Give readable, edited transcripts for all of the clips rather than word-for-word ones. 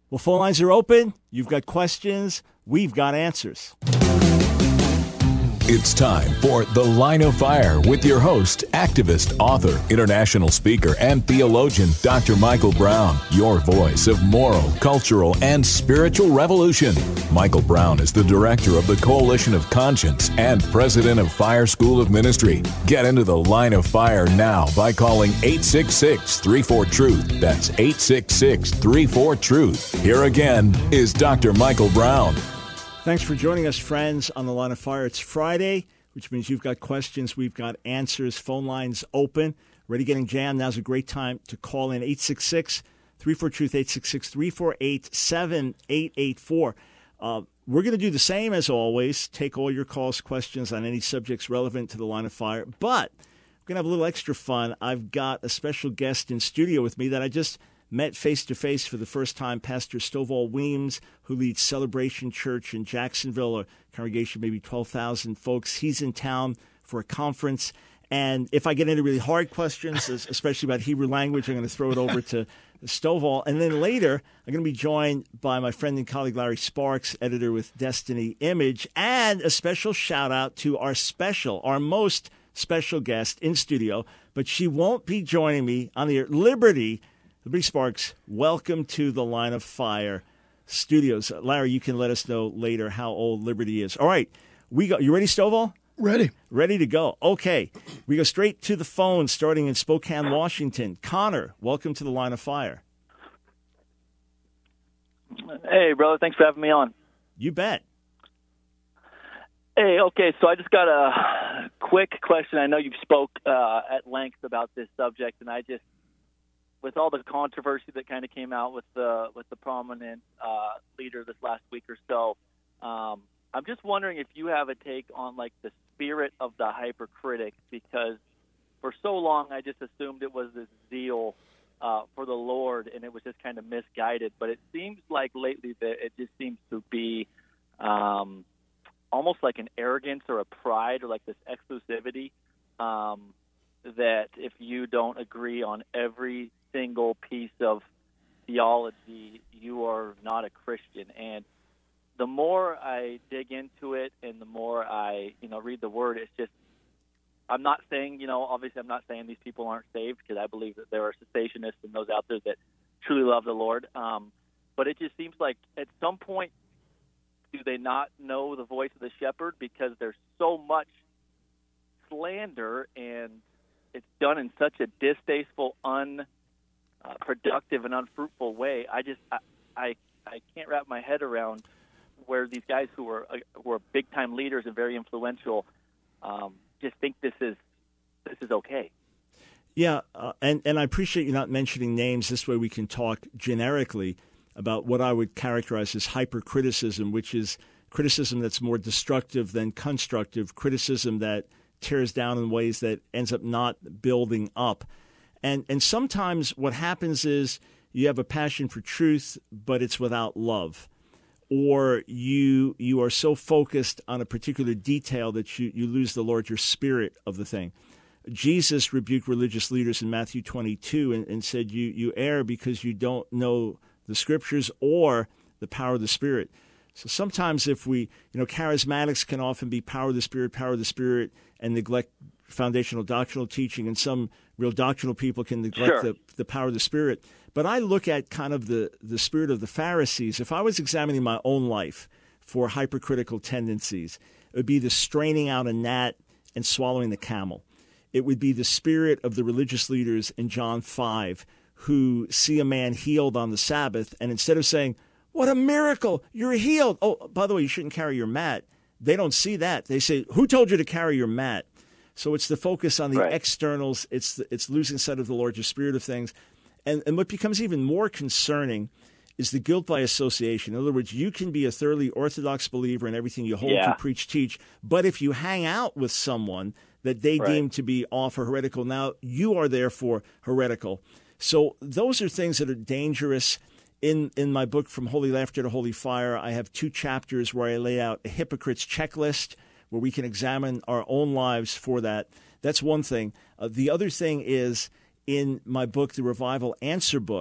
Well, phone lines are open. You've got questions. We've got answers. It's time for The Line of Fire with your host, activist, author, international speaker, and theologian, Dr. Michael Brown, your voice of moral, cultural, and spiritual revolution. Michael Brown is the director of the Coalition of Conscience and president of Fire School of Ministry. Get into The Line of Fire now by calling 866-34-TRUTH. That's 866-34-TRUTH. Here again is Dr. Michael Brown. Thanks for joining us, friends, on The Line of Fire. It's Friday, which means you've got questions, we've got answers. Phone lines open. Ready getting jammed. Now's a great time to call in 866-34-TRUTH, 866-348-7884. We're going to do the same as always, take all your calls, questions on any subjects relevant to The Line of Fire. But we're going to have a little extra fun. I've got a special guest in studio with me that I just met face-to-face for the first time, Pastor Stovall Weems, who leads Celebration Church in Jacksonville, a congregation maybe 12,000 folks. He's in town for a conference. And if I get into really hard questions, especially about Hebrew language, I'm going to throw it over to Stovall. And then later, I'm going to be joined by my friend and colleague Larry Sparks, editor with Destiny Image, and a special shout-out to our most special guest in studio, but she won't be joining me on the air. Liberty Sparks, welcome to the Line of Fire studios. Larry, you can let us know later how old Liberty is. All right, you ready, Stovall? Ready. Ready to go. Okay, we go straight to the phone, starting in Spokane, Washington. Connor, welcome to the Line of Fire. Hey, brother, thanks for having me on. You bet. Hey, okay, so I just got a quick question. I know you've spoke at length about this subject, and I just, with all the controversy that kind of came out with the prominent leader this last week or so, I'm just wondering if you have a take on like the spirit of the hypercritic, because for so long I just assumed it was this zeal for the Lord, and it was just kind of misguided. But it seems like lately that it just seems to be almost like an arrogance or a pride or like this exclusivity that if you don't agree on every single piece of theology, you are not a Christian. And the more I dig into it and the more I, read the Word, it's just, I'm not saying, obviously I'm not saying these people aren't saved, because I believe that there are cessationists and those out there that truly love the Lord. But it just seems like at some point, do they not know the voice of the shepherd? Because there's so much slander, and it's done in such a distasteful, productive and unfruitful way. I can't wrap my head around where these guys who were big time leaders and very influential just think this is okay. Yeah, and I appreciate you not mentioning names. This way we can talk generically about what I would characterize as hypercriticism, which is criticism that's more destructive than constructive, criticism that tears down in ways that ends up not building up. And sometimes what happens is you have a passion for truth, but it's without love. Or you are so focused on a particular detail that you lose the larger spirit of the thing. Jesus rebuked religious leaders in Matthew 22 and said, you err because you don't know the Scriptures or the power of the Spirit. So sometimes if charismatics can often be power of the Spirit, and neglect foundational doctrinal teaching, and some real doctrinal people can neglect the power of the Spirit. But I look at kind of the spirit of the Pharisees. If I was examining my own life for hypercritical tendencies, it would be the straining out a gnat and swallowing the camel. It would be the spirit of the religious leaders in John 5 who see a man healed on the Sabbath, and instead of saying, "What a miracle, you're healed. Oh, by the way, you shouldn't carry your mat," they don't see that. They say, "Who told you to carry your mat?" So it's the focus on the externals. It's losing sight of the larger spirit of things. And what becomes even more concerning is the guilt by association. In other words, you can be a thoroughly orthodox believer in everything you hold to, preach, teach, but if you hang out with someone that they deem to be off or heretical, now you are therefore heretical. So those are things that are dangerous. In my book, From Holy Laughter to Holy Fire, I have 2 chapters where I lay out a hypocrite's checklist where we can examine our own lives for that. That's one thing. The other thing is, in my book, The Revival Answer Book,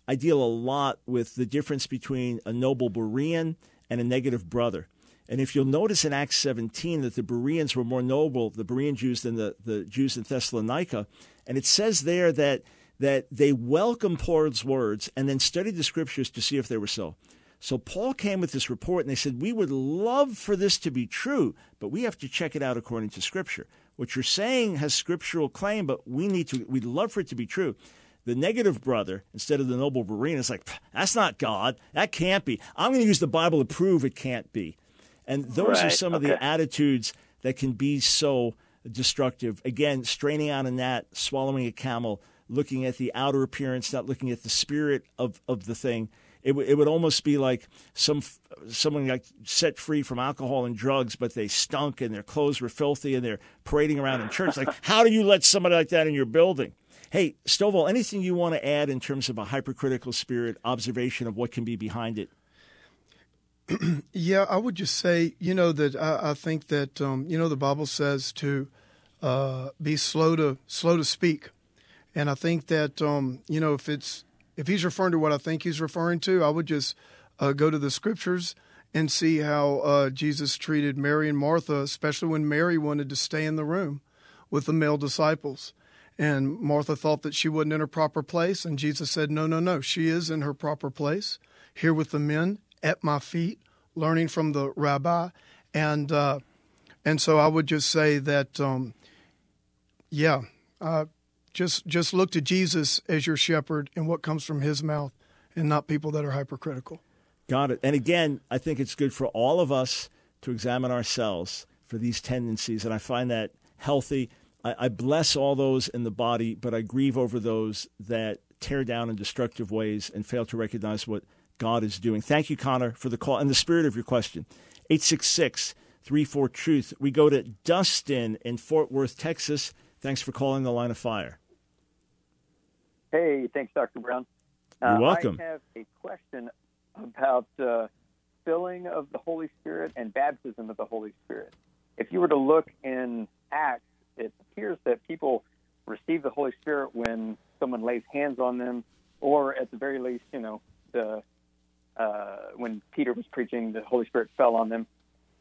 I deal a lot with the difference between a noble Berean and a negative brother. And if you'll notice in Acts 17 that the Bereans were more noble, the Berean Jews, than the Jews in Thessalonica. And it says there that they welcomed Paul's words and then studied the scriptures to see if they were so. So Paul came with this report, and they said, we would love for this to be true, but we have to check it out according to Scripture. What you're saying has scriptural claim, but we'd love for it to be true. The negative brother, instead of the noble Berean, is like, that's not God. That can't be. I'm going to use the Bible to prove it can't be. And those are some of the attitudes that can be so destructive. Again, straining out a gnat, swallowing a camel, looking at the outer appearance, not looking at the spirit of the thing. It would almost be like someone like set free from alcohol and drugs, but they stunk and their clothes were filthy and they're parading around in church. Like, how do you let somebody like that in your building? Hey, Stovall, anything you want to add in terms of a hypercritical spirit, observation of what can be behind it? Yeah, I would just say, that I think that, the Bible says to be slow to speak. And I think that, if he's referring to what I think he's referring to, I would just go to the scriptures and see how Jesus treated Mary and Martha, especially when Mary wanted to stay in the room with the male disciples. And Martha thought that she wasn't in her proper place. And Jesus said, no, she is in her proper place, here with the men at my feet, learning from the rabbi. And so I would just say that, just look to Jesus as your shepherd and what comes from his mouth, and not people that are hypercritical. Got it. And again, I think it's good for all of us to examine ourselves for these tendencies, and I find that healthy. I bless all those in the body, but I grieve over those that tear down in destructive ways and fail to recognize what God is doing. Thank you, Connor, for the call and the spirit of your question. 866-34-TRUTH. We go to Dustin in Fort Worth, Texas. Thanks for calling the Line of Fire. Hey, thanks, Dr. Brown. You're welcome. I have a question about filling of the Holy Spirit and baptism of the Holy Spirit. If you were to look in Acts, it appears that people receive the Holy Spirit when someone lays hands on them, or at the very least, when Peter was preaching, the Holy Spirit fell on them.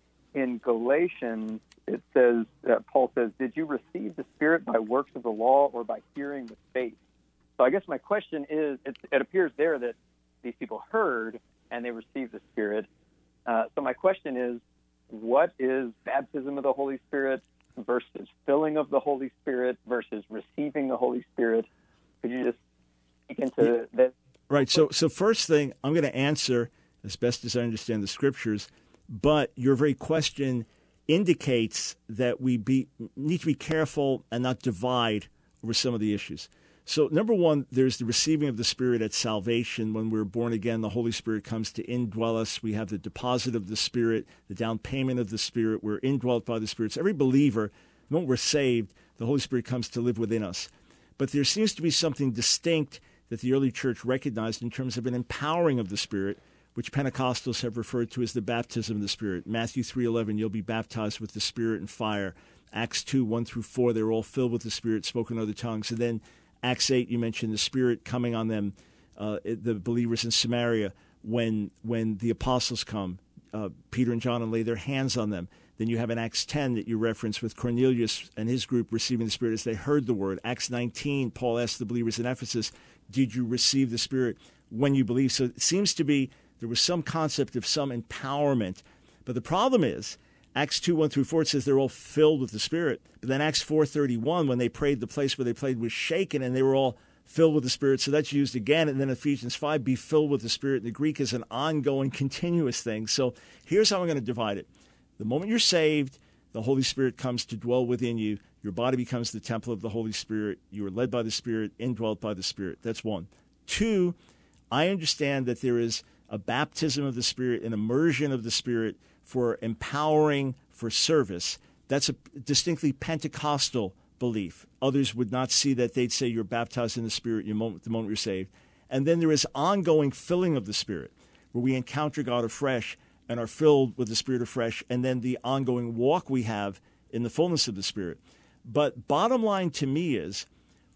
In Galatians, it says, Paul says, did you receive the Spirit by works of the law or by hearing with faith? So I guess my question is, it appears there that these people heard and they received the Spirit. So my question is, what is baptism of the Holy Spirit versus filling of the Holy Spirit versus receiving the Holy Spirit? Could you just speak into that? Right. So first thing, I'm going to answer as best as I understand the Scriptures, but your very question indicates that we need to be careful and not divide over some of the issues. So number one, there's the receiving of the Spirit at salvation. When we're born again, the Holy Spirit comes to indwell us. We have the deposit of the Spirit, the down payment of the Spirit. We're indwelt by the Spirit. So every believer, the moment we're saved, the Holy Spirit comes to live within us. But there seems to be something distinct that the early church recognized in terms of an empowering of the Spirit, which Pentecostals have referred to as the baptism of the Spirit. Matthew 3:11, you'll be baptized with the Spirit and fire. Acts 2:1-4, they were all filled with the Spirit, spoken other tongues. And then Acts 8, you mentioned the Spirit coming on them, the believers in Samaria, when the apostles come, Peter and John, and lay their hands on them. Then you have in Acts 10 that you reference with Cornelius and his group receiving the Spirit as they heard the word. Acts 19, Paul asked the believers in Ephesus, did you receive the Spirit when you believe? So it seems to be there was some concept of some empowerment. But the problem is, Acts 2:1-4, it says they're all filled with the Spirit. But then Acts 4:31, when they prayed, the place where they prayed was shaken, and they were all filled with the Spirit. So that's used again. And then Ephesians 5, be filled with the Spirit. In the Greek is an ongoing, continuous thing. So here's how I'm going to divide it. The moment you're saved, the Holy Spirit comes to dwell within you. Your body becomes the temple of the Holy Spirit. You are led by the Spirit, indwelt by the Spirit. That's one. Two, I understand that there is a baptism of the Spirit, an immersion of the Spirit for empowering for service. That's a distinctly Pentecostal belief. Others would not see that. They'd say you're baptized in the Spirit the moment you're saved. And then there is ongoing filling of the Spirit, where we encounter God afresh and are filled with the Spirit afresh, and then the ongoing walk we have in the fullness of the Spirit. But bottom line to me is,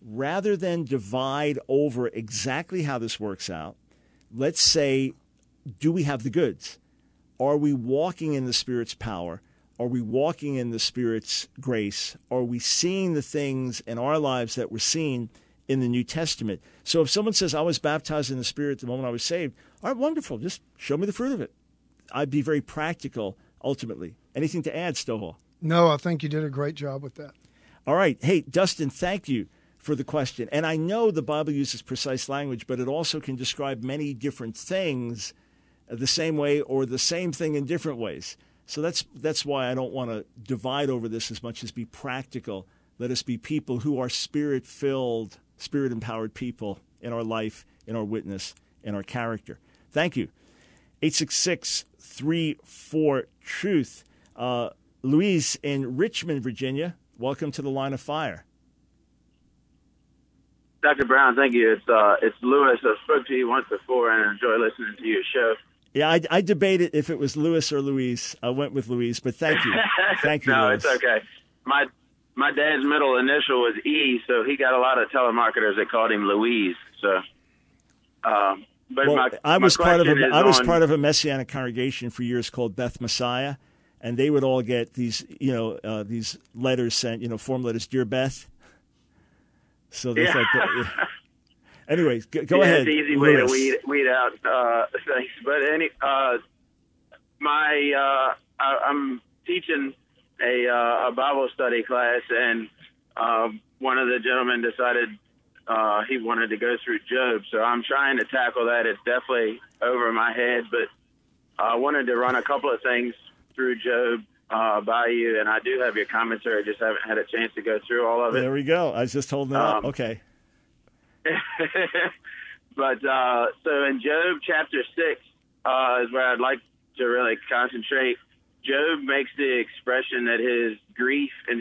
rather than divide over exactly how this works out, let's say, do we have the goods? Are we walking in the Spirit's power? Are we walking in the Spirit's grace? Are we seeing the things in our lives that were seen in the New Testament? So if someone says, I was baptized in the Spirit the moment I was saved, all right, wonderful. Just show me the fruit of it. I'd be very practical, ultimately. Anything to add, Stovall? No, I think you did a great job with that. All right. Hey, Dustin, thank you for the question. And I know the Bible uses precise language, but it also can describe many different things the same way or the same thing in different ways. So that's why I don't want to divide over this as much as be practical. Let us be people who are Spirit-filled, Spirit-empowered people in our life, in our witness, in our character. Thank you. 866-34-TRUTH. Louise in Richmond, Virginia, welcome to the Line of Fire. Dr. Brown, thank you. It's Lewis. I spoke to you once before and I enjoy listening to your show. Yeah, I debated if it was Lewis or Louise. I went with Louise, but thank you. Thank you, No, Louis. it's okay. My dad's middle initial was E, so he got a lot of telemarketers that called him Louise. So, but well, I was part of a Messianic congregation for years called Beth Messiah, and they would all get these, these letters sent, form letters, Dear Beth. So they thought that, anyway, go ahead. It's an easy way Louis. to weed out things. But I'm teaching a Bible study class, and one of the gentlemen decided he wanted to go through Job. So I'm trying to tackle that. It's definitely over my head, but I wanted to run a couple of things through Job by you, and I do have your commentary. Just haven't had a chance to go through all of it. There we go. I was just holding it up. Okay. But so in Job chapter 6 is where I'd like to really concentrate. Job makes the expression that his grief and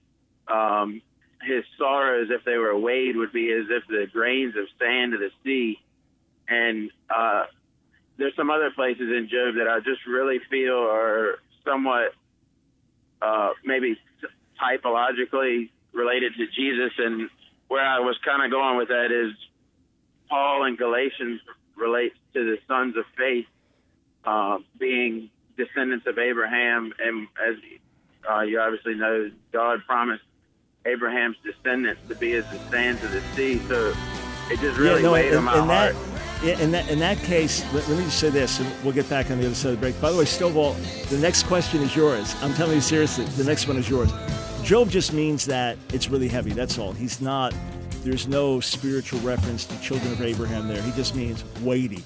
his sorrows, if they were weighed, would be as if the grains of sand of the sea. And there's some other places in Job that I just really feel are somewhat maybe typologically related to Jesus. And where I was kind of going with that is Paul in Galatians relates to the sons of faith being descendants of Abraham. And as you obviously know, God promised Abraham's descendants to be as the sands of the sea. So it just really weighed on my heart. In that case, let me just say this, and we'll get back on the other side of the break. By the way, Stovall, the next question is yours. I'm telling you seriously, the next one is yours. Job just means that it's really heavy. That's all. There's no spiritual reference to children of Abraham there. He just means weighty.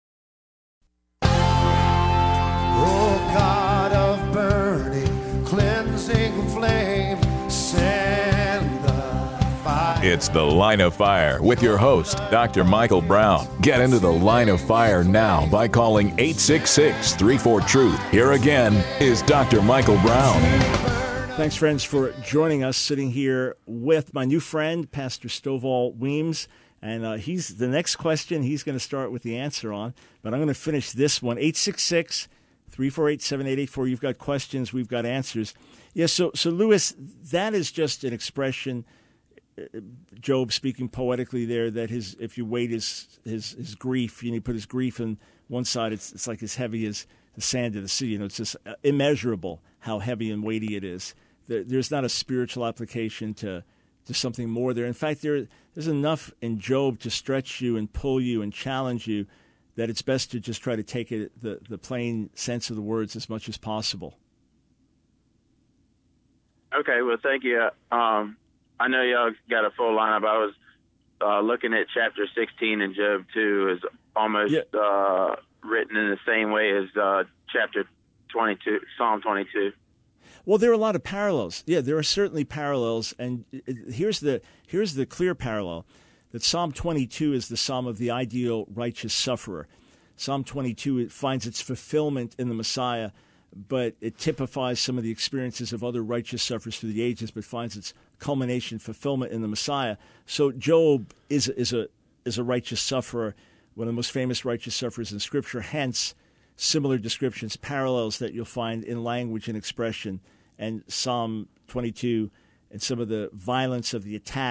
Oh, God of burning, cleansing flame, send the fire. It's The Line of Fire with your host, Dr. Michael Brown. Get into the Line of Fire now by calling 866-34-TRUTH. Here again is Dr. Michael Brown. Thanks, friends, for joining us. Sitting here with my new friend, Pastor Stovall Weems. And the next question he's going to start with the answer on. But I'm going to finish this one. 866-348-7884. You've got questions. We've got answers. Yeah, so Louis, that is just an expression, Job speaking poetically there, that if you weight his grief, you put his grief on one side, it's like as heavy as the sand of the sea. It's just immeasurable how heavy and weighty it is. There's not a spiritual application to something more there. In fact, there's enough in Job to stretch you and pull you and challenge you that it's best to just try to take it the plain sense of the words as much as possible. Okay, well, thank you. I know y'all got a full lineup. I was looking at chapter 16 in Job 2 is almost written in the same way as chapter 22, Psalm 22. Well, there are a lot of parallels. Yeah, there are certainly parallels, and here's the clear parallel, that Psalm 22 is the psalm of the ideal righteous sufferer. Psalm 22 it finds its fulfillment in the Messiah, but it typifies some of the experiences of other righteous sufferers through the ages, but finds its culmination, fulfillment in the Messiah. So Job is a righteous sufferer, one of the most famous righteous sufferers in Scripture, hence similar descriptions, parallels that you'll find in language and expression, and Psalm 22 and some of the violence of the attack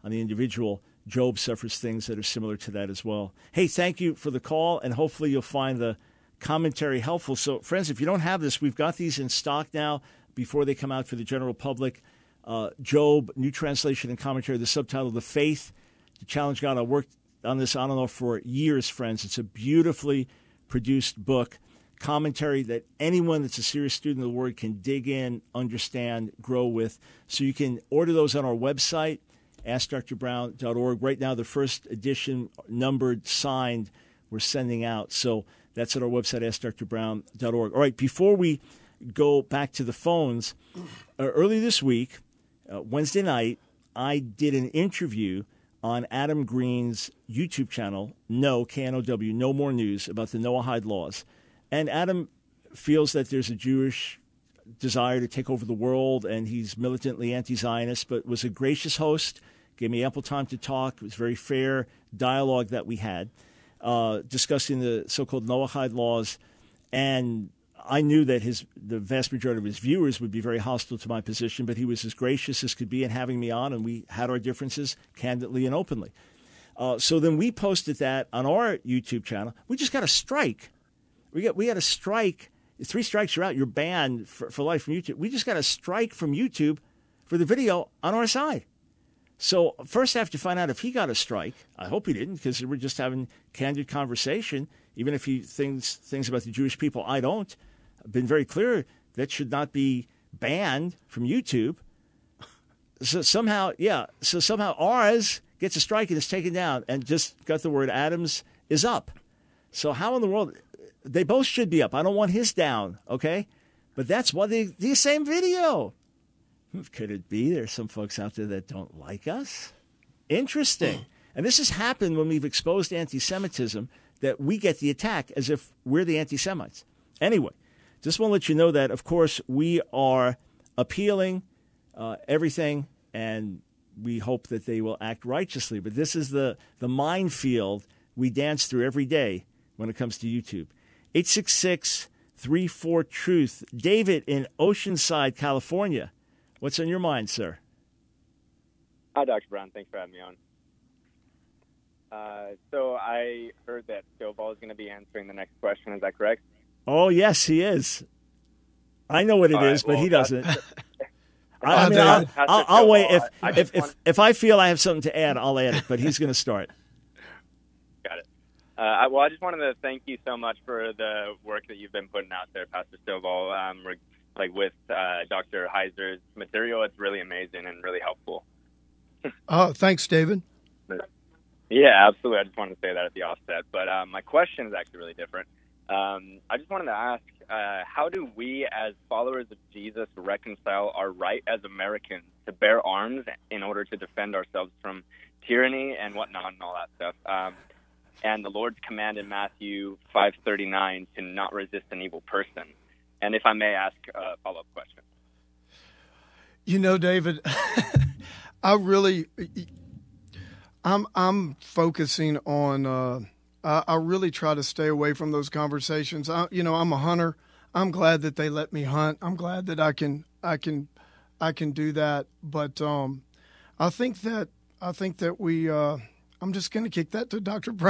on the individual, Job suffers things that are similar to that as well. Hey, thank you for the call, and hopefully you'll find the commentary helpful. So, friends, if you don't have this, we've got these in stock now before they come out for the general public. Job, New Translation and Commentary, the subtitle, The Faith to Challenge God. I worked on this on and off for years, friends. It's a beautifully produced book, commentary that anyone that's a serious student of the Word can dig in, understand, grow with. So you can order those on our website, AskDrBrown.org. Right now, the first edition, numbered, signed, we're sending out. So that's at our website, AskDrBrown.org. All right, before we go back to the phones, early this week, Wednesday night, I did an interview on Adam Green's YouTube channel, KNOW, No More News, about the Noahide laws. And Adam feels that there's a Jewish desire to take over the world, and he's militantly anti-Zionist, but was a gracious host, gave me ample time to talk. It was very fair dialogue that we had, discussing the so-called Noahide laws. And I knew that the vast majority of his viewers would be very hostile to my position, but he was as gracious as could be in having me on, and we had our differences candidly and openly. So then we posted that on our YouTube channel. We just got a strike. We got a strike. 3 strikes, you're out. You're banned for life from YouTube. We just got a strike from YouTube for the video on our side. So first I have to find out if he got a strike. I hope he didn't, because we're just having candid conversation. Even if he thinks things about the Jewish people I don't. I've been very clear that should not be banned from YouTube. So somehow ours gets a strike and is taken down, and just got the word Adams is up. So how in the world? They both should be up. I don't want his down, okay? But that's why the same video. Could it be there's some folks out there that don't like us? Interesting. And this has happened when we've exposed anti-Semitism, that we get the attack as if we're the anti-Semites. Anyway, just want to let you know that, of course, we are appealing everything, and we hope that they will act righteously. But this is the minefield we dance through every day when it comes to YouTube. 866-34-TRUTH. David in Oceanside, California. What's on your mind, sir? Hi, Dr. Brown. Thanks for having me on. So I heard that Stovall is going to be answering the next question. Is that correct? Oh, yes, he is. I know what it is, but he doesn't. I'll wait. If I feel I have something to add, I'll add it, but he's going to start. Got it. I just wanted to thank you so much for the work that you've been putting out there, Pastor Stovall, with Dr. Heiser's material. It's really amazing and really helpful. Oh, thanks, David. Yeah, absolutely. I just wanted to say that at the offset. But my question is actually really different. I just wanted to ask, how do we as followers of Jesus reconcile our right as Americans to bear arms in order to defend ourselves from tyranny and whatnot and all that stuff? And the Lord's command in Matthew 5:39 to not resist an evil person. And if I may ask a follow-up question. You know, David, I'm focusing on. I really try to stay away from those conversations. I'm a hunter. I'm glad that they let me hunt. I'm glad that I can do that. But I think that we. I'm just going to kick that to Dr. Brown.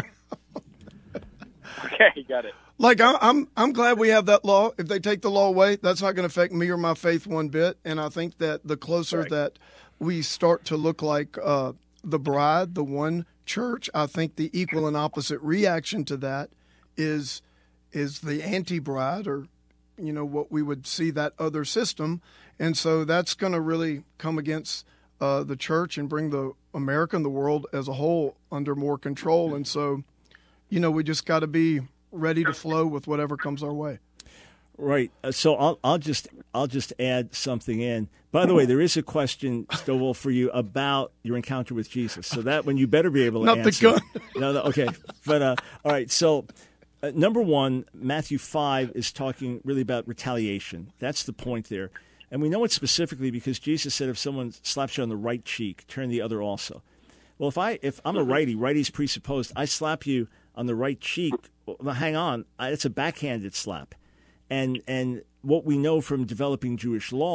Okay, got it. Like I'm glad we have that law. If they take the law away, that's not going to affect me or my faith one bit. And I think that the closer that we start to look like the bride, the one church, I think the equal and opposite reaction to that is the anti-bride, or what we would see that other system. And so that's going to really come against the church and bring the America and the world as a whole under more control. And so, we just got to be ready to flow with whatever comes our way. Right. So I'll just add something in. By the way, there is a question, Stovall, for you about your encounter with Jesus. So that one you better be able to answer. Not the gun. No, okay. But all right. So number one, Matthew 5 is talking really about retaliation. That's the point there. And we know it specifically because Jesus said, if someone slaps you on the right cheek, turn the other also. Well, if I'm a righty, righty's presupposed, I slap you on the right cheek, well, hang on, it's a backhanded slap. And what we know from developing Jewish law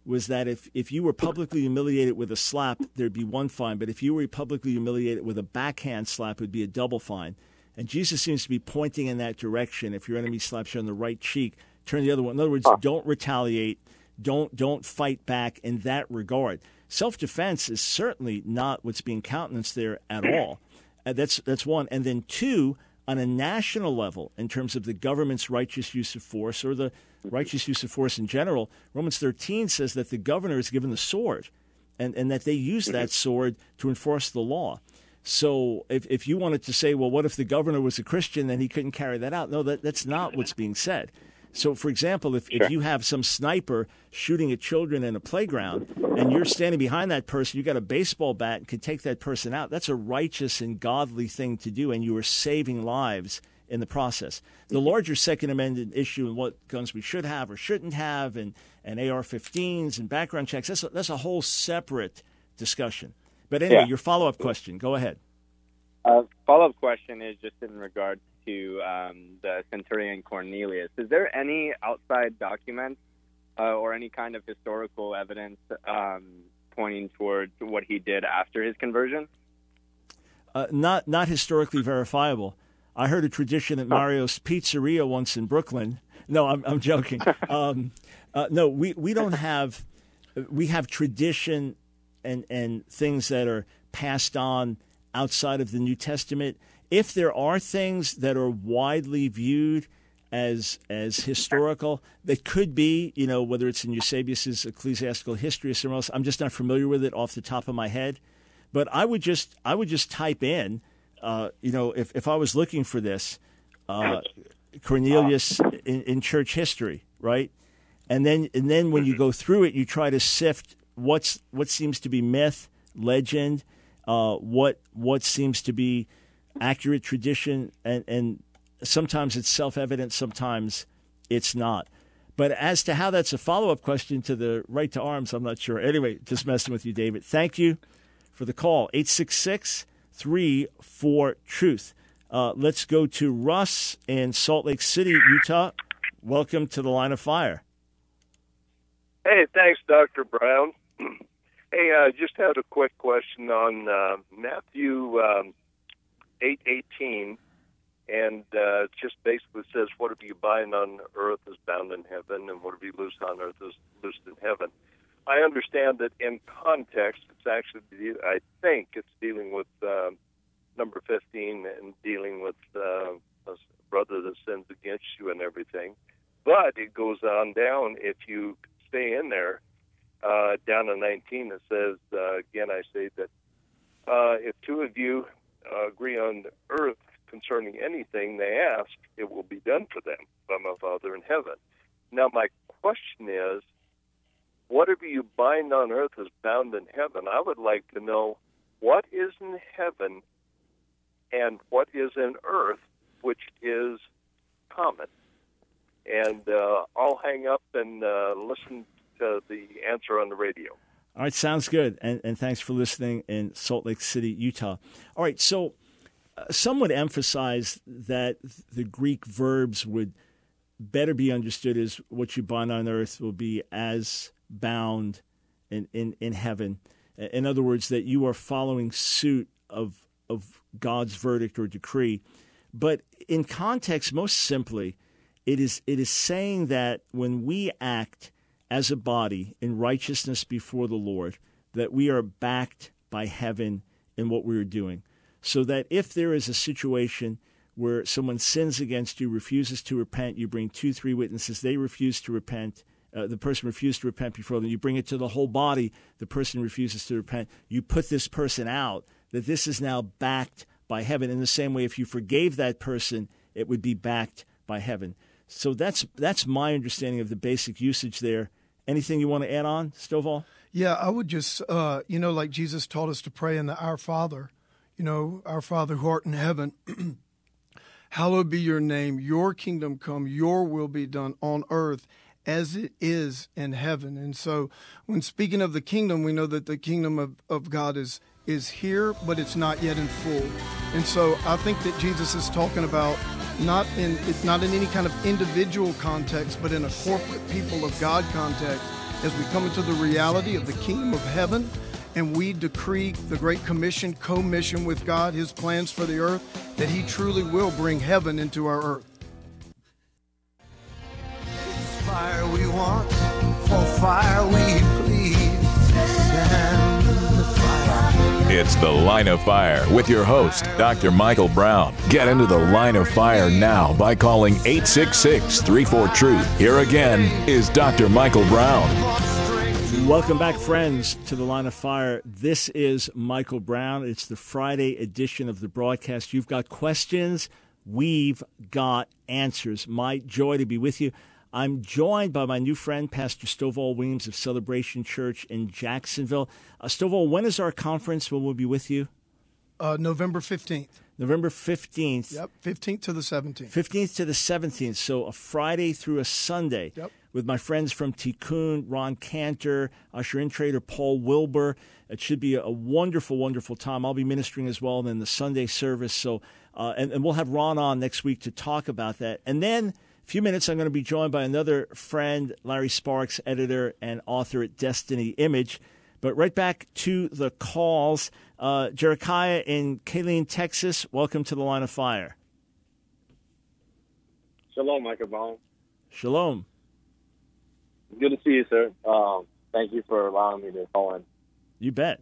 was that if you were publicly humiliated with a slap, there'd be one fine. But if you were publicly humiliated with a backhand slap, it would be a double fine. And Jesus seems to be pointing in that direction. If your enemy slaps you on the right cheek, turn the other one. In other words, don't retaliate. Don't fight back in that regard. Self-defense is certainly not what's being countenanced there at all. That's one. And then two, on a national level, in terms of the government's righteous use of force or the righteous use of force in general, Romans 13 says that the governor is given the sword and that they use that sword to enforce the law. So if you wanted to say, well, what if the governor was a Christian and he couldn't carry that out? No, that's not what's being said. So, for example, if you have some sniper shooting at children in a playground and you're standing behind that person, you got a baseball bat and can take that person out, that's a righteous and godly thing to do, and you are saving lives in the process. The larger Second Amendment issue and what guns we should have or shouldn't have and AR-15s and background checks, that's a whole separate discussion. But anyway, your follow-up question, go ahead. Follow-up question is just in regards to the centurion Cornelius. Is there any outside documents or any kind of historical evidence pointing towards what he did after his conversion? Not historically verifiable. I heard a tradition at Mario's Pizzeria once in Brooklyn. No, I'm joking. No, we don't have. We have tradition and things that are passed on outside of the New Testament. If there are things that are widely viewed as historical, that could be, whether it's in Eusebius's Ecclesiastical History or somewhere else, I'm just not familiar with it off the top of my head. But I would just type in, if I was looking for this, Cornelius in church history, right? And then when you go through it, you try to sift what seems to be myth, legend, what seems to be accurate tradition, and sometimes it's self-evident, sometimes it's not. But as to how that's a follow-up question to the right to arms, I'm not sure. Anyway, just messing with you, David. Thank you for the call, 866-34-TRUTH. Let's go to Russ in Salt Lake City, Utah. Welcome to the Line of Fire. Hey, thanks, Dr. Brown. Hey, I just had a quick question on Matthew 8:18, and it just basically says, whatever you bind on earth is bound in heaven, and whatever you loose on earth is loosed in heaven. I understand that in context, it's actually, I think it's dealing with number 15 and dealing with a brother that sins against you and everything. But it goes on down, if you stay in there, down in 19, it says, again, I say that if two of you agree on earth concerning anything they ask, it will be done for them by my Father in heaven. Now, my question is, whatever you bind on earth is bound in heaven. I would like to know what is in heaven and what is in earth, which is common. And I'll hang up and listen to the answer on the radio. All right, sounds good. And thanks for listening in Salt Lake City, Utah. All right, so some would emphasize that the Greek verbs would better be understood as what you bind on earth will be as bound in heaven. In other words, that you are following suit of God's verdict or decree. But in context, most simply, it is saying that when we act as a body in righteousness before the Lord, that we are backed by heaven in what we are doing. So that if there is a situation where someone sins against you, refuses to repent, you bring 2-3 witnesses, they refuse to repent, the person refused to repent before them, you bring it to the whole body, the person refuses to repent, you put this person out, that this is now backed by heaven. In the same way, if you forgave that person, it would be backed by heaven. So that's my understanding of the basic usage there. Anything you want to add on, Stovall? Yeah, I would just, like Jesus taught us to pray in the Our Father, our Father who art in heaven, hallowed be your name, your kingdom come, your will be done on earth as it is in heaven. And so when speaking of the kingdom, we know that the kingdom of God is here, but it's not yet in full. And so I think that Jesus is talking about it's not in any kind of individual context, but in a corporate people of God context, as we come into the reality of the kingdom of heaven and we decree the Great Commission, co-mission with God, his plans for the earth, that he truly will bring heaven into our earth. It's fire we want, for fire we plead. Send the fire. It's The Line of Fire with your host, Dr. Michael Brown. Get into the Line of Fire now by calling 866-34-TRUTH. Here again is Dr. Michael Brown. Welcome back, friends, to The Line of Fire. This is Michael Brown. It's the Friday edition of the broadcast. You've got questions. We've got answers. My joy to be with you. I'm joined by my new friend, Pastor Stovall Williams of Celebration Church in Jacksonville. Stovall, when is our conference? When we'll be with you? November 15th. November 15th. Yep, 15th to the 17th. 15th to the 17th, so a Friday through a Sunday. Yep. With my friends from Tikkun, Ron Cantor, Usher-in Trader Paul Wilbur. It should be a wonderful, wonderful time. I'll be ministering as well in the Sunday service. So, and we'll have Ron on next week to talk about that. And then, a few minutes, I'm going to be joined by another friend, Larry Sparks, editor and author at Destiny Image. But right back to the calls. Jerichiah in Kaleen, Texas, welcome to the Line of Fire. Shalom, Michael Brown. Shalom. Good to see you, sir. Thank you for allowing me to call in. You bet.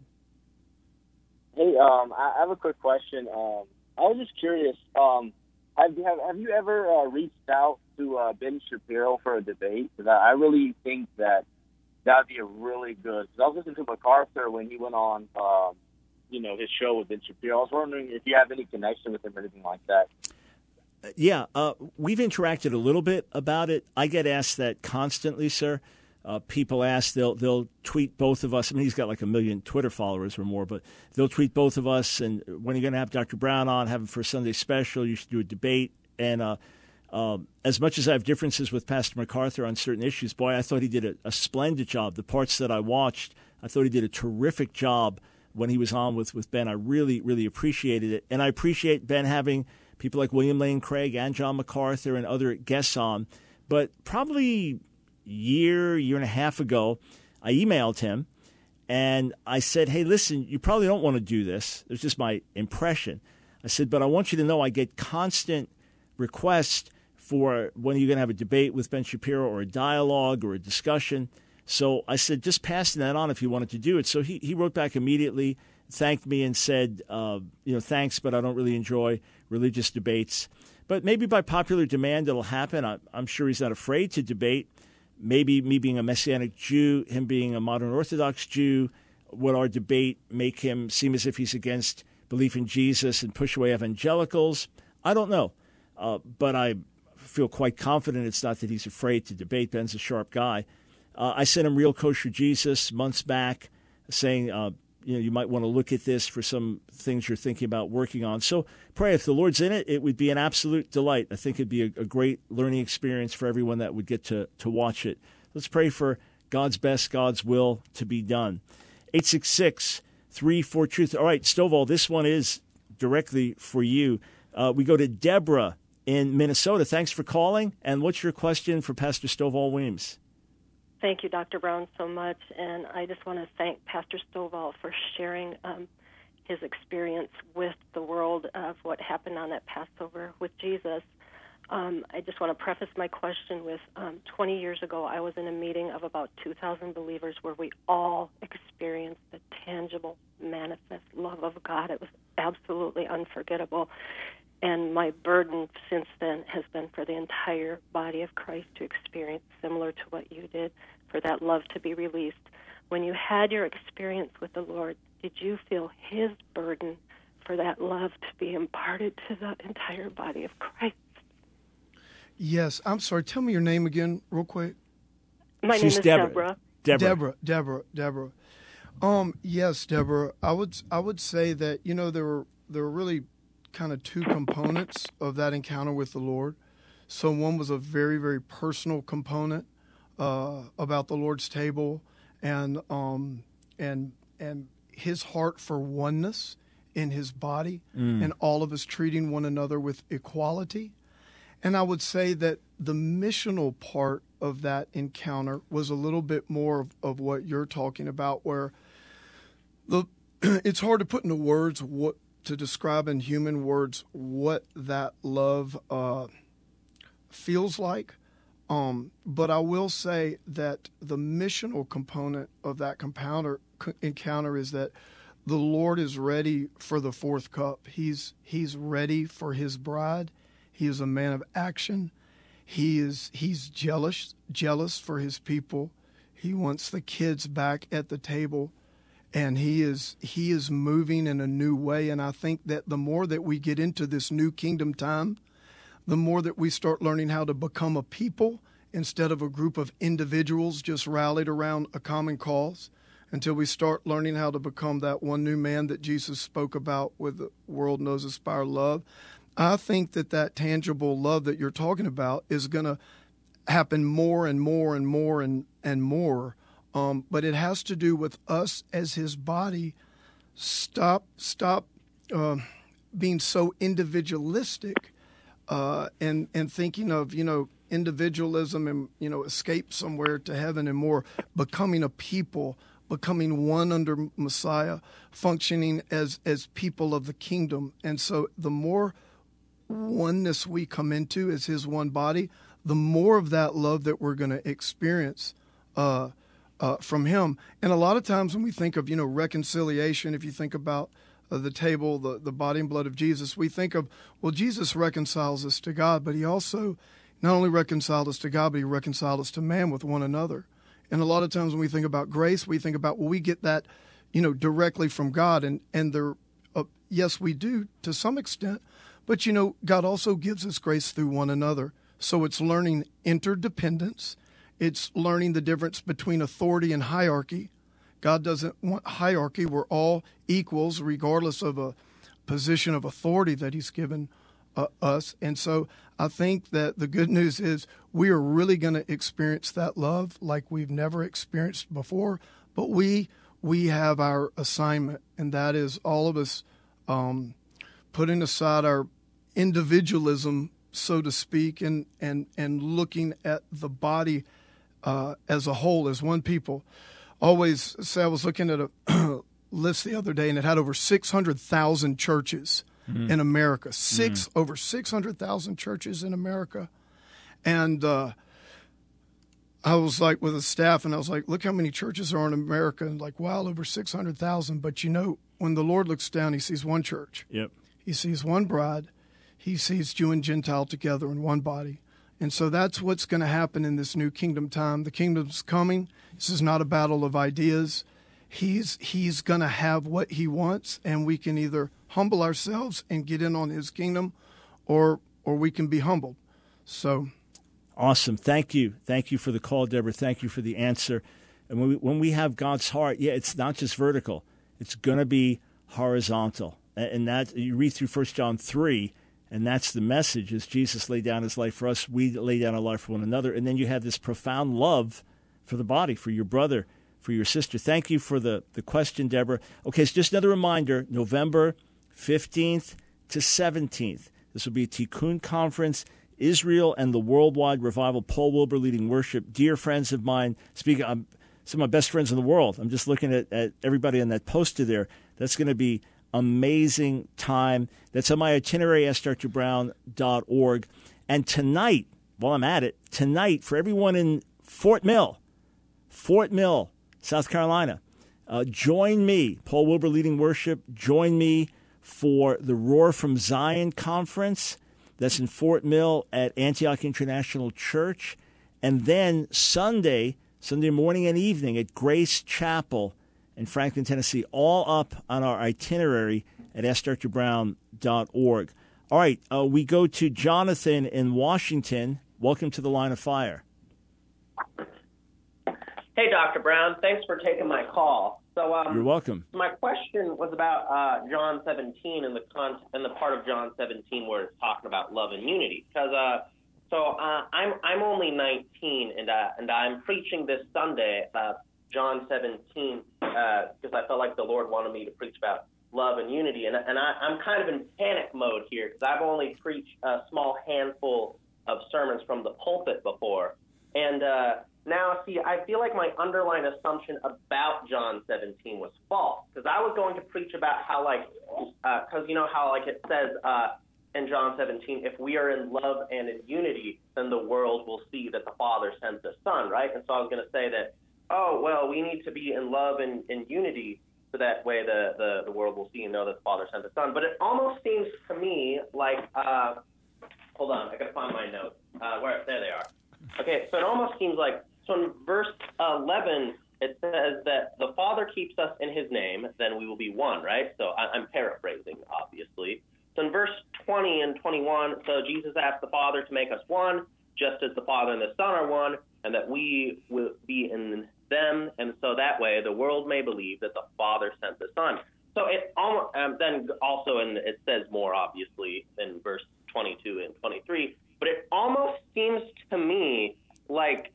Hey, I have a quick question. I was just curious. Have you ever reached out to Ben Shapiro for a debate? Because I really think that would be a really good. Because I was listening to MacArthur when he went on, his show with Ben Shapiro. I was wondering if you have any connection with him or anything like that. Yeah, we've interacted a little bit about it. I get asked that constantly, sir. People ask, they'll tweet both of us. I mean, he's got like 1 million Twitter followers or more, but they'll tweet both of us. And when are you going to have Dr. Brown on? Have him for a Sunday special. You should do a debate. And as much as I have differences with Pastor MacArthur on certain issues, boy, I thought he did a splendid job. The parts that I watched, I thought he did a terrific job when he was on with Ben. I really, really appreciated it. And I appreciate Ben having people like William Lane Craig and John MacArthur and other guests on. But probably year and a half ago, I emailed him and I said, hey, listen, you probably don't want to do this. It's just my impression. I said, but I want you to know I get constant requests for when you're going to have a debate with Ben Shapiro or a dialogue or a discussion. So I said, just passing that on if you wanted to do it. So he wrote back immediately, thanked me and said, thanks, but I don't really enjoy religious debates. But maybe by popular demand it'll happen. I'm sure he's not afraid to debate. Maybe me being a Messianic Jew, him being a modern Orthodox Jew, would our debate make him seem as if he's against belief in Jesus and push away evangelicals? I don't know. But I feel quite confident it's not that he's afraid to debate. Ben's a sharp guy. I sent him Real Kosher Jesus months back saying, you might want to look at this for some things you're thinking about working on. So pray if the Lord's in it, it would be an absolute delight. I think it'd be a great learning experience for everyone that would get to watch it. Let's pray for God's best, God's will to be done. 866-34-TRUTH. All right, Stovall, this one is directly for you. We go to Deborah in Minnesota. Thanks for calling. And what's your question for Pastor Stovall Williams? Thank you, Dr. Brown, so much. And I just want to thank Pastor Stovall for sharing his experience with the world of what happened on that Passover with Jesus. I just want to preface my question with 20 years ago, I was in a meeting of about 2,000 believers where we all experienced the tangible, manifest love of God. It was absolutely unforgettable. And my burden since then has been for the entire body of Christ to experience similar to what you did, for that love to be released. When you had your experience with the Lord, did you feel his burden for that love to be imparted to the entire body of Christ? Yes. I'm sorry. Tell me your name again real quick. My name is Deborah. Deborah. Yes, Deborah. I would say that, there were really kind of two components of that encounter with the Lord. So one was a very, very personal component about the Lord's table and his heart for oneness in his body and all of us treating one another with equality. And I would say that the missional part of that encounter was a little bit more of what you're talking about, where it's hard to put into words, what to describe in human words what that love feels like. But I will say that the missional component of that encounter is that the Lord is ready for the fourth cup. He's ready for his bride. He is a man of action. He's jealous for his people. He wants the kids back at the table, and he is moving in a new way. And I think that the more that we get into this new kingdom time, the more that we start learning how to become a people instead of a group of individuals just rallied around a common cause, until we start learning how to become that one new man that Jesus spoke about with the world knows us by our love. I think that tangible love that you're talking about is going to happen more and more and more and more. But it has to do with us as his body. Stop being so individualistic and thinking of, individualism and, escape somewhere to heaven, and more becoming a people, becoming one under Messiah, functioning as people of the kingdom. And so the more oneness we come into as his one body, the more of that love that we're going to experience from him. And a lot of times when we think of, reconciliation, if you think about the table, the body and blood of Jesus, we think of, well, Jesus reconciles us to God, but he also not only reconciled us to God, but he reconciled us to man with one another. And a lot of times when we think about grace, we think about, well, we get that, directly from God. And there, yes, we do to some extent. But, God also gives us grace through one another. So it's learning interdependence. It's learning the difference between authority and hierarchy. God doesn't want hierarchy. We're all equals, regardless of a position of authority that he's given us. And so I think that the good news is we are really going to experience that love like we've never experienced before. But we have our assignment, and that is all of us putting aside our individualism, so to speak, and looking at the body as a whole, as one people. Always say, I was looking at a list the other day, and it had over 600,000 churches in America. Over 600,000 churches in America. And I was like with the staff, and I was like, look how many churches are in America. And like, wow, over 600,000. But when the Lord looks down, he sees one church. Yep. He sees one bride. He sees Jew and Gentile together in one body. And so that's what's going to happen in this new kingdom time. The kingdom's coming. This is not a battle of ideas. He's going to have what he wants, and we can either humble ourselves and get in on his kingdom, or we can be humbled. So awesome. Thank you. Thank you for the call, Deborah. Thank you for the answer. And when we have God's heart, it's not just vertical. It's going to be horizontal. And that you read through 1 John 3, and that's the message, is Jesus laid down his life for us. We lay down our life for one another. And then you have this profound love for the body, for your brother, for your sister. Thank you for the question, Deborah. Okay, so just another reminder, November 15th to 17th. This will be a Tikkun conference, Israel and the Worldwide Revival. Paul Wilbur leading worship. Dear friends of mine, speaking, some of my best friends in the world. I'm just looking at everybody on that poster there. That's going to be amazing time. That's on my itinerary, askdrbrown.org. And tonight, while I'm at it, for everyone in Fort Mill, South Carolina, join me, Paul Wilbur leading worship, join me for the Roar from Zion conference. That's in Fort Mill at Antioch International Church. And then Sunday morning and evening at Grace Chapel in Franklin, Tennessee, all up on our itinerary at askdrbrown.org. All right, we go to Jonathan in Washington. Welcome to the Line of Fire. Hey, Dr. Brown. Thanks for taking my call. So, you're welcome. My question was about John 17 and the part of John 17 where it's talking about love and unity. Because I'm only 19 and I'm preaching this Sunday about John 17 because I felt like the Lord wanted me to preach about love and unity. And I'm kind of in panic mode here because I've only preached a small handful of sermons from the pulpit before. And now, see, I feel like my underlying assumption about John 17 was false, because I was going to preach about how, like, because you know how, like, it says in John 17, if we are in love and in unity, then the world will see that the Father sent the Son, right? And so I was going to say that, oh, well, we need to be in love and in unity, so that way the world will see and know that the Father sent the Son. But it almost seems to me like, hold on, I got to find my notes. There they are. Okay, so it almost seems like, so in verse 11, it says that the Father keeps us in his name, then we will be one, right? So I'm paraphrasing, obviously. So in verse 20 and 21, so Jesus asked the Father to make us one, just as the Father and the Son are one, and that we will be in them, and so that way the world may believe that the Father sent the Son. So it almost, then also, and it says more obviously in verse 22 and 23, but it almost seems to me like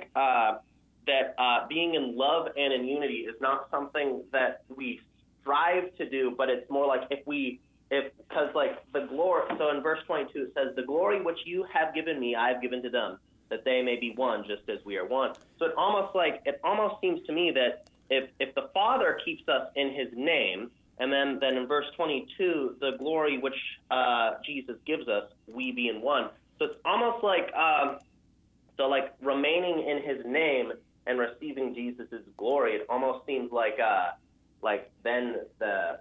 that being in love and in unity is not something that we strive to do, but it's more like because like the glory, so in verse 22 it says, the glory which you have given me, I have given to them, that they may be one just as we are one. So it almost seems to me that if the Father keeps us in his name, and then in verse 22, the glory which Jesus gives us, we be in one. So it's almost like, like remaining in his name and receiving Jesus' glory, it almost seems like then the,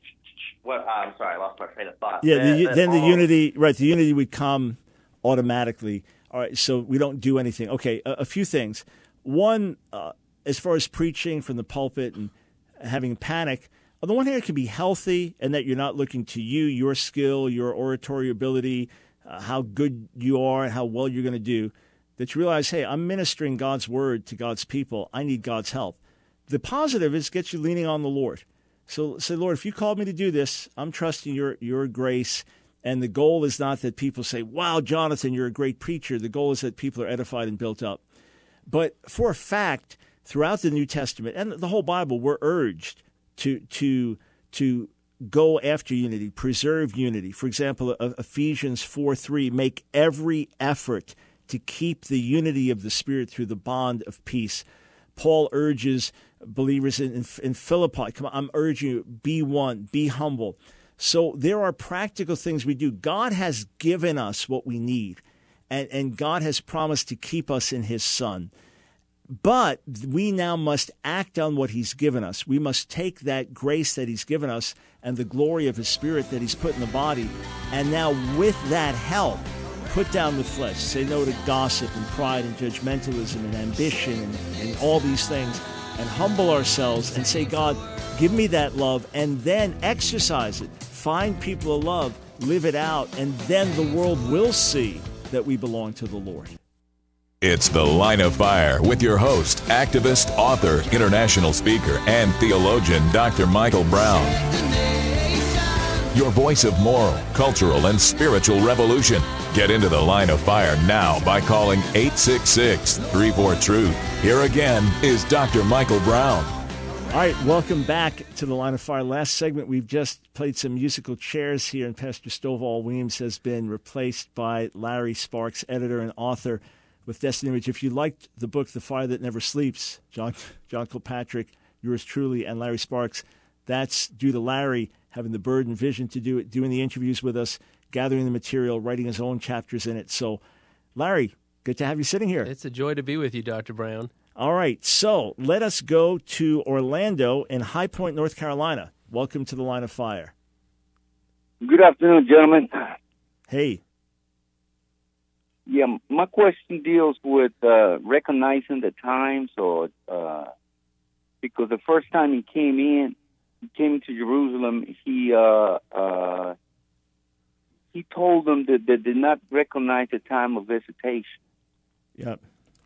I'm sorry, I lost my train of thought. Yeah, the unity, right, the unity would come automatically. All right, so we don't do anything. Okay, a few things. One, as far as preaching from the pulpit and having panic, on the one hand, it can be healthy and that you're not looking to you, your skill, your oratory ability, how good you are and how well you're going to do, that you realize, hey, I'm ministering God's word to God's people. I need God's help. The positive is get you leaning on the Lord. So say, Lord, if you called me to do this, I'm trusting your grace. And the goal is not that people say, wow, Jonathan, you're a great preacher. The goal is that people are edified and built up. But for a fact, throughout the New Testament and the whole Bible, we're urged to go after unity, preserve unity. For example, Ephesians 4:3, make every effort to keep the unity of the Spirit through the bond of peace. Paul urges believers in Philippi, come on, I'm urging you, be one, be humble. So there are practical things we do. God has given us what we need, and God has promised to keep us in his Son. But we now must act on what he's given us. We must take that grace that he's given us and the glory of his Spirit that he's put in the body, and now with that help, put down the flesh, say no to gossip and pride and judgmentalism and ambition and all these things, and humble ourselves and say, God, give me that love, and then exercise it. Find people to love, live it out, and then the world will see that we belong to the Lord. It's The Line of Fire with your host, activist, author, international speaker, and theologian, Dr. Michael Brown. Your voice of moral, cultural, and spiritual revolution. Get into The Line of Fire now by calling 866-34-TRUTH. Here again is Dr. Michael Brown. All right, welcome back to The Line of Fire. Last segment, we've just played some musical chairs here, and Pastor Stovall Weems has been replaced by Larry Sparks, editor and author with Destiny Image. If you liked the book, The Fire That Never Sleeps, John Kilpatrick, yours truly, and Larry Sparks, that's due to Larry having the burden, vision to do it, doing the interviews with us, gathering the material, writing his own chapters in it. So, Larry, good to have you sitting here. It's a joy to be with you, Dr. Brown. All right, so let us go to Orlando in High Point, North Carolina. Welcome to The Line of Fire. Good afternoon, gentlemen. Hey. Yeah, my question deals with recognizing the times, or because the first time he came to Jerusalem, he told them that they did not recognize the time of visitation. Yep.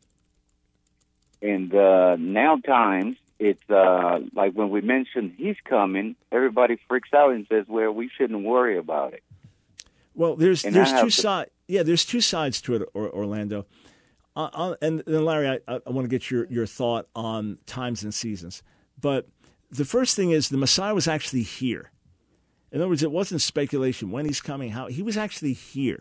And now times, it's like when we mention he's coming, everybody freaks out and says, well, we shouldn't worry about it. Well, there's two sides. Yeah, there's two sides to it, Orlando. And then, Larry, I want to get your thought on times and seasons. But the first thing is the Messiah was actually here. In other words, it wasn't speculation when he's coming, how he was actually here.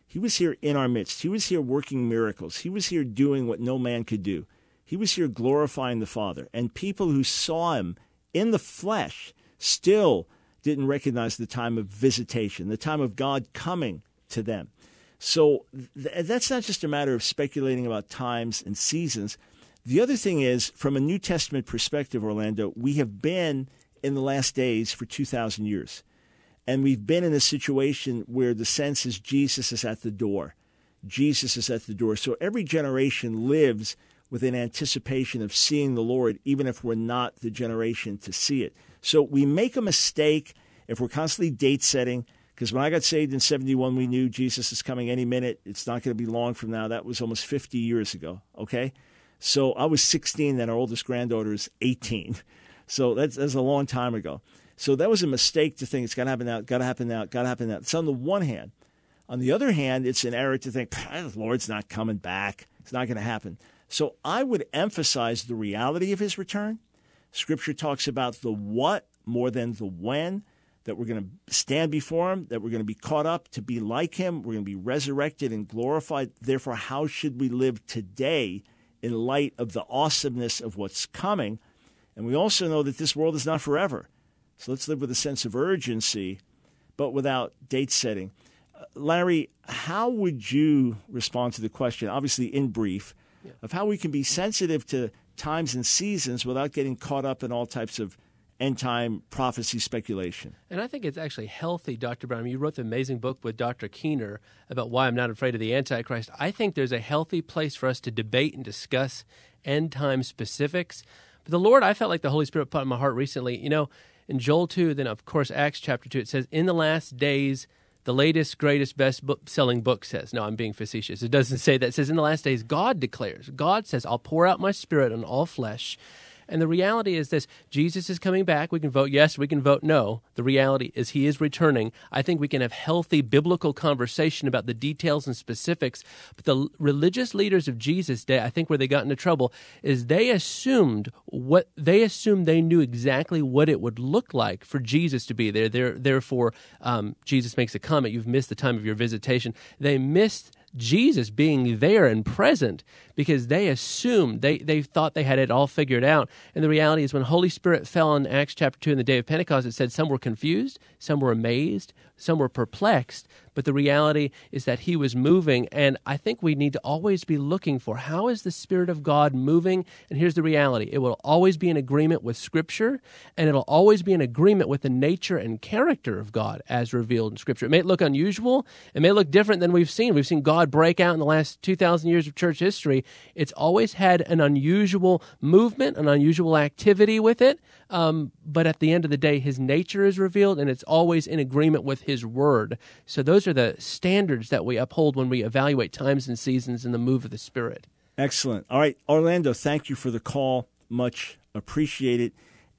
He was here in our midst. He was here working miracles. He was here doing what no man could do. He was here glorifying the Father. And people who saw him in the flesh still didn't recognize the time of visitation, the time of God coming to them. So that's not just a matter of speculating about times and seasons. The other thing is, from a New Testament perspective, Orlando, we have been in the last days for 2,000 years. And we've been in a situation where the sense is Jesus is at the door. Jesus is at the door. So every generation lives with an anticipation of seeing the Lord, even if we're not the generation to see it. So we make a mistake if we're constantly date setting, because when I got saved in 71, we knew Jesus is coming any minute. It's not going to be long from now. That was almost 50 years ago, okay? So I was 16 then. Our oldest granddaughter is 18. So that's a long time ago. So that was a mistake to think it's got to happen now, got to happen now, got to happen now. It's on the one hand. On the other hand, it's an error to think, the Lord's not coming back. It's not going to happen. So I would emphasize the reality of his return. Scripture talks about the what more than the when, that we're going to stand before him, that we're going to be caught up to be like him, we're going to be resurrected and glorified. Therefore, how should we live today in light of the awesomeness of what's coming? And we also know that this world is not forever. So let's live with a sense of urgency, but without date setting. Larry, how would you respond to the question, obviously in brief, of how we can be sensitive to times and seasons without getting caught up in all types of end-time prophecy speculation? And I think it's actually healthy, Dr. Brown. You wrote the amazing book with Dr. Keener about why I'm not afraid of the Antichrist. I think there's a healthy place for us to debate and discuss end-time specifics. But the Lord, I felt like the Holy Spirit put in my heart recently, in Joel 2, then of course Acts chapter 2, it says, in the last days, the latest, greatest, best-selling book says. No, I'm being facetious. It doesn't say that. It says, in the last days, God declares. God says, I'll pour out my Spirit on all flesh. And the reality is this: Jesus is coming back. We can vote yes, we can vote no. The reality is he is returning. I think we can have healthy biblical conversation about the details and specifics. But the religious leaders of Jesus' day, I think where they got into trouble is they assumed they knew exactly what it would look like for Jesus to be there. Therefore, Jesus makes a comment, you've missed the time of your visitation. They missed Jesus being there and present because they assumed, they thought they had it all figured out. And the reality is when Holy Spirit fell on Acts chapter 2 in the day of Pentecost, it said some were confused, some were amazed, some were perplexed. But the reality is that he was moving. And I think we need to always be looking for how is the Spirit of God moving? And here's the reality. It will always be in agreement with Scripture, and it'll always be in agreement with the nature and character of God as revealed in Scripture. It may look unusual. It may look different than we've seen. We've seen God break out in the last 2,000 years of church history. It's always had an unusual movement, an unusual activity with it. But at the end of the day, his nature is revealed, and it's always in agreement with his word. So those are the standards that we uphold when we evaluate times and seasons in the move of the Spirit. Excellent. All right, Orlando, thank you for the call. Much appreciated.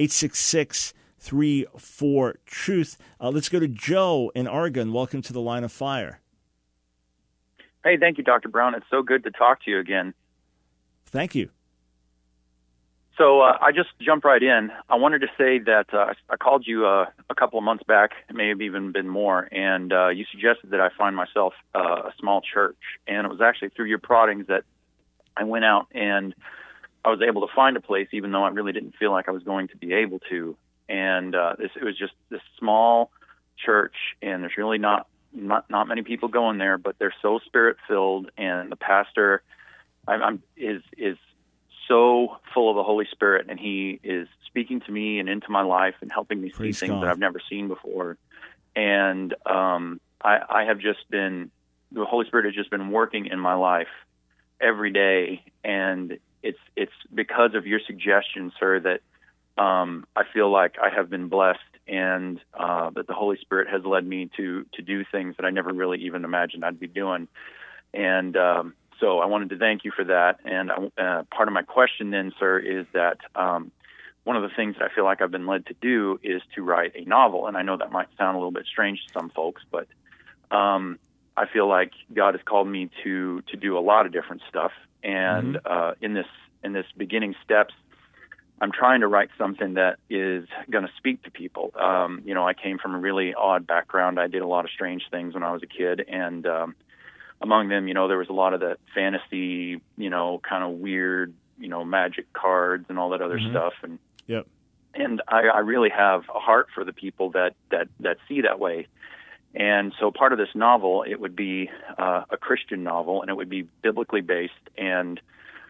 866-34-TRUTH. Let's go to Joe in Oregon. Welcome to the Line of Fire. Hey, thank you, Dr. Brown. It's so good to talk to you again. Thank you. So I just jumped right in. I wanted to say that I called you a couple of months back, it may have even been more, and you suggested that I find myself a small church. And it was actually through your proddings that I went out and I was able to find a place, even though I really didn't feel like I was going to be able to. And it was just this small church, and there's really not many people going there, but they're so Spirit-filled, and the pastor is so full of the Holy Spirit, and he is speaking to me and into my life and helping me see things that I've never seen before. And I have just been, the Holy Spirit has just been working in my life every day, and it's because of your suggestion, sir, that I feel like I have been blessed, and that the Holy Spirit has led me to do things that I never really even imagined I'd be doing. And so I wanted to thank you for that. And part of my question then, sir, is that one of the things that I feel like I've been led to do is to write a novel. And I know that might sound a little bit strange to some folks, but I feel like God has called me to do a lot of different stuff. And in this beginning steps, I'm trying to write something that is going to speak to people. I came from a really odd background. I did a lot of strange things when I was a kid, and among them, there was a lot of the fantasy, kind of weird, magic cards and all that other stuff. And yep. And I really have a heart for the people that see that way. And so part of this novel, it would be a Christian novel, and it would be biblically based. And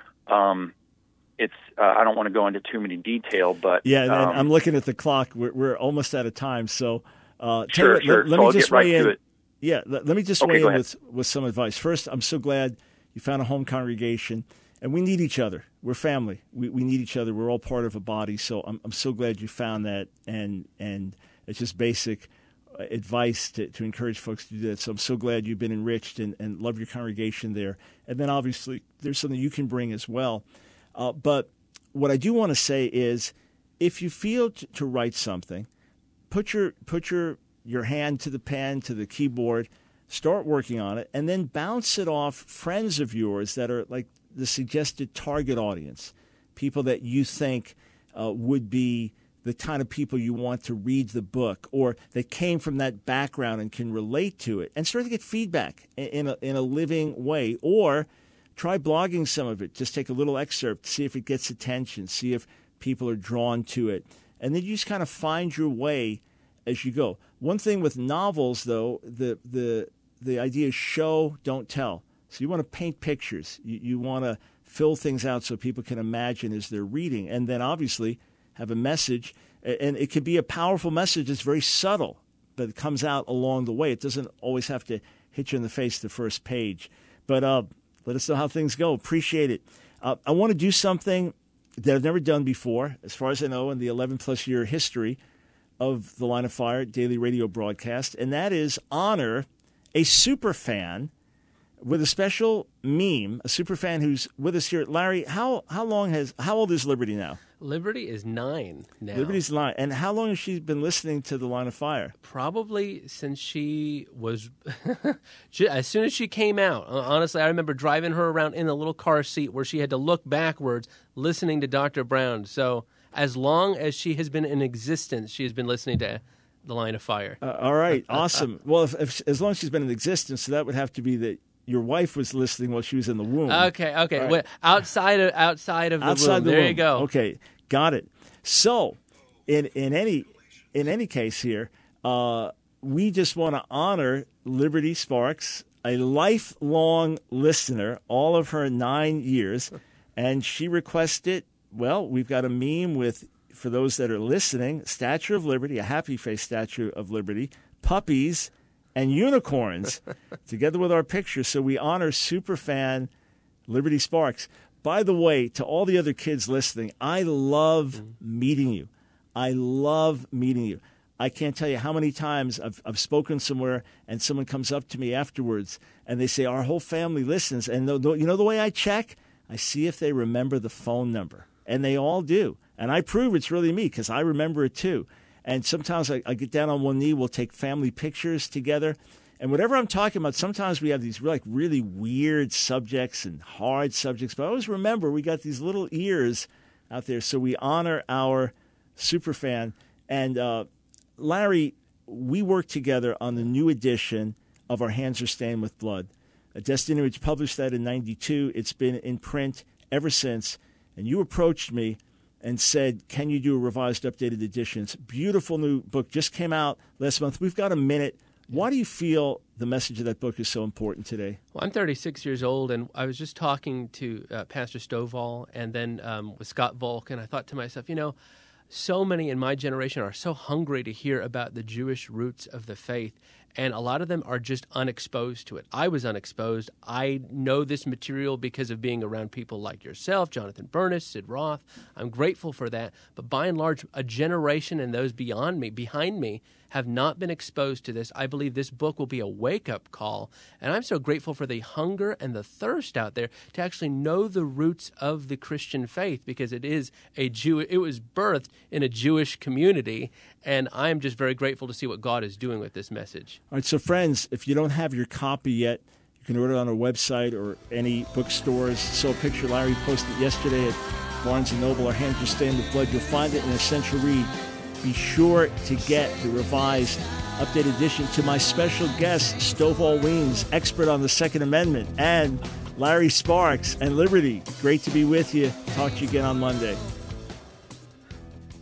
it's I don't want to go into too many detail, but yeah, and I'm looking at the clock. We're almost out of time, so sure. Let so me I'll just get right weigh in. to it. Yeah, let me just Okay, weigh go in ahead. with some advice. First, I'm so glad you found a home congregation, and we need each other. We're family. We need each other. We're all part of a body. So I'm so glad you found that, and it's just basic advice to encourage folks to do that. So I'm so glad you've been enriched and love your congregation there. And then obviously there's something you can bring as well. But what I do want to say is, if you feel to write something, put your hand to the pen, to the keyboard, start working on it, and then bounce it off friends of yours that are like the suggested target audience, people that you think would be the kind of people you want to read the book, or that came from that background and can relate to it, and start to get feedback in a living way. Or try blogging some of it. Just take a little excerpt, see if it gets attention, see if people are drawn to it. And then you just kind of find your way as you go. One thing with novels, though, the idea is show, don't tell. So you want to paint pictures. You want to fill things out so people can imagine as they're reading. And then obviously have a message. And it could be a powerful message that's very subtle, but it comes out along the way. It doesn't always have to hit you in the face the first page. But let us know how things go. Appreciate it. I want to do something that I've never done before, as far as I know, in the 11-plus year history of the Line of Fire daily radio broadcast, and that is honor a super fan with a special meme, a super fan who's with us here. Larry, how old is Liberty now? Liberty is 9 now. Liberty's 9. And how long has she been listening to the Line of Fire? Probably since she was, as soon as she came out. Honestly, I remember driving her around in a little car seat where she had to look backwards listening to Dr. Brown. So as long as she has been in existence, she has been listening to the Line of Fire. All right, awesome. Well, if as long as she's been in existence, so that would have to be that your wife was listening while she was in the womb. Okay. Right. Well, outside of the womb. There you go. Okay, got it. So, in any case here, we just want to honor Liberty Sparks, a lifelong listener, all of her 9 years, and she requested. Well, we've got a meme with, for those that are listening, Statue of Liberty, a happy face Statue of Liberty, puppies, and unicorns together with our picture. So we honor superfan Liberty Sparks. By the way, to all the other kids listening, I love meeting you. I love meeting you. I can't tell you how many times I've spoken somewhere and someone comes up to me afterwards and they say, our whole family listens. And you know the way I check? I see if they remember the phone number. And they all do. And I prove it's really me because I remember it too. And sometimes I get down on one knee, we'll take family pictures together. And whatever I'm talking about, sometimes we have these really weird subjects and hard subjects. But I always remember we got these little ears out there. So we honor our superfan. And Larry, we worked together on the new edition of Our Hands Are Stained with Blood. Destiny Image published that in 92. It's been in print ever since. And you approached me and said, can you do a revised, updated edition? It's a beautiful new book. Just came out last month. We've got a minute. Why do you feel the message of that book is so important today? Well, I'm 36 years old, and I was just talking to Pastor Stovall and then with Scott Volk, and I thought to myself, so many in my generation are so hungry to hear about the Jewish roots of the faith, and a lot of them are just unexposed to it. I was unexposed. I know this material because of being around people like yourself, Jonathan Bernis, Sid Roth. I'm grateful for that. But by and large, a generation and those behind me, have not been exposed to this. I believe this book will be a wake-up call, and I'm so grateful for the hunger and the thirst out there to actually know the roots of the Christian faith, because it was birthed in a Jewish community, and I'm just very grateful to see what God is doing with this message. All right, so friends, if you don't have your copy yet, you can order it on our website or any bookstores. Saw a picture Larry posted yesterday at Barnes & Noble, Our Hands Are Stained with Blood. You'll find it in Essential Read. Be sure to get the revised Update edition, to my special guest, Stovall Weems, expert on the Second Amendment, and Larry Sparks and Liberty. Great to be with you. Talk to you again on Monday.